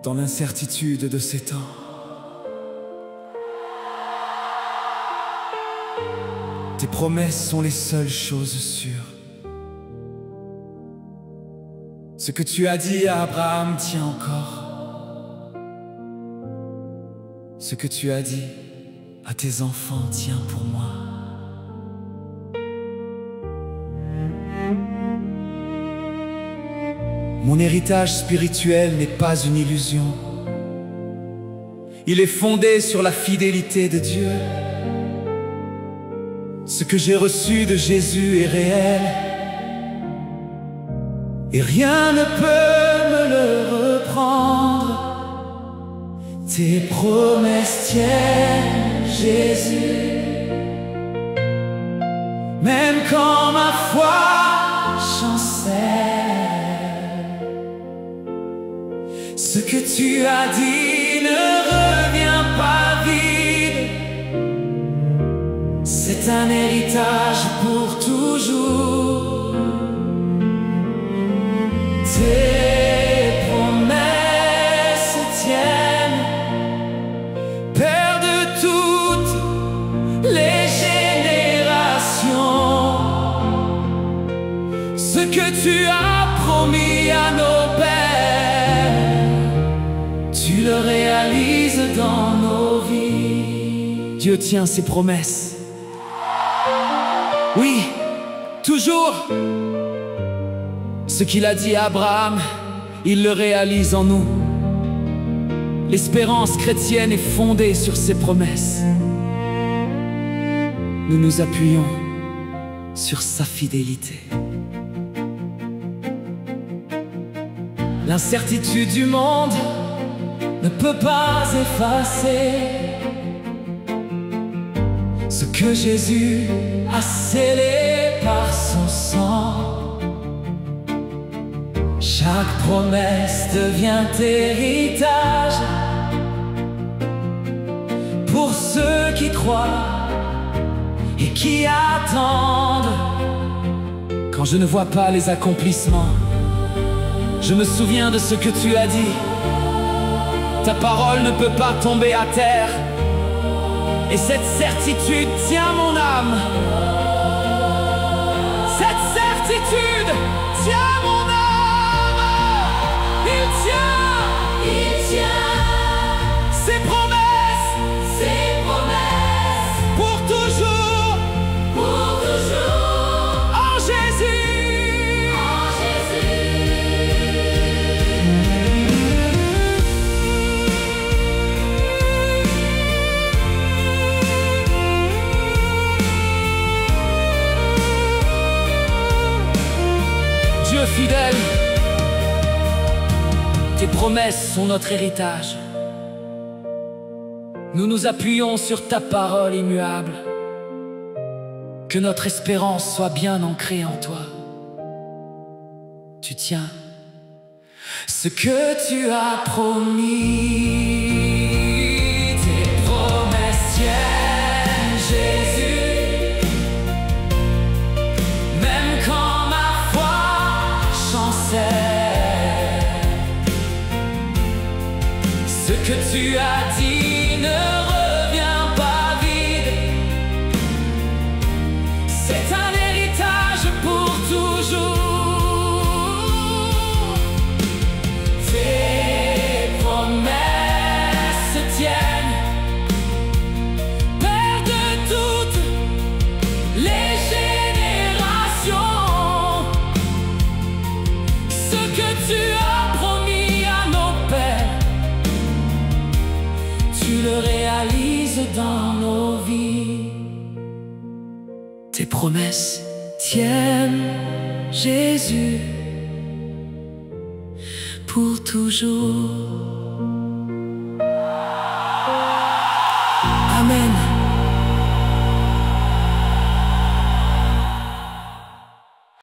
dans l'incertitude de ces temps. Tes promesses sont les seules choses sûres. Ce que tu as dit à Abraham tient encore. Ce que tu as dit à tes enfants tient pour moi. Mon héritage spirituel n'est pas une illusion. Il est fondé sur la fidélité de Dieu. Ce que j'ai reçu de Jésus est réel, et rien ne peut me le reprendre. Tes promesses tiennent, Jésus. Même quand ma foi chancelle, ce que tu as dit ne revient pas vide. C'est un héritage pour toujours. Tes promesses tiennent, Père de toutes les générations. Ce que tu as promis à nos pères, tu le réalises dans nos vies. Dieu tient ses promesses. Oui, toujours. Ce qu'il a dit à Abraham, il le réalise en nous. L'espérance chrétienne est fondée sur ses promesses. Nous nous appuyons sur sa fidélité. L'incertitude du monde ne peut pas effacer ce que Jésus a scellé par son sang. Chaque promesse devient héritage pour ceux qui croient et qui attendent. Quand je ne vois pas les accomplissements, je me souviens de ce que tu as dit. Ta parole ne peut pas tomber à terre, et cette certitude tient mon âme. Cette certitude tient mon âme. Il tient ses promesses, pour toujours, en Jésus, Dieu fidèle, tes promesses sont notre héritage. Nous nous appuyons sur ta parole immuable. Que notre espérance soit bien ancrée en toi. Tu tiens ce que tu as promis. Tes promesses tiennent, Jésus. Même quand ma foi chancelle, ce que tu as dit ne revient pas vide. C'est un héritage pour toujours. Tes promesses tiennent, Père de toutes les générations. Ce que tu as promis à nos pères, tu le réalises dans nos vies. Tes promesses tiennent, Jésus, pour toujours.